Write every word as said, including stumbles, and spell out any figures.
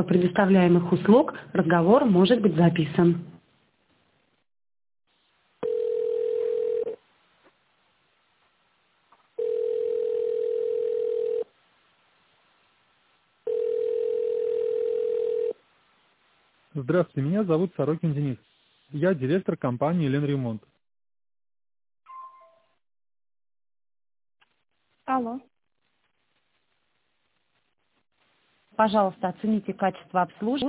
предоставляемых услуг разговор может быть записан. Здравствуйте, меня зовут Сорокин Денис. Я директор компании «Ленремонт». Алло. Пожалуйста, оцените качество обслуживания.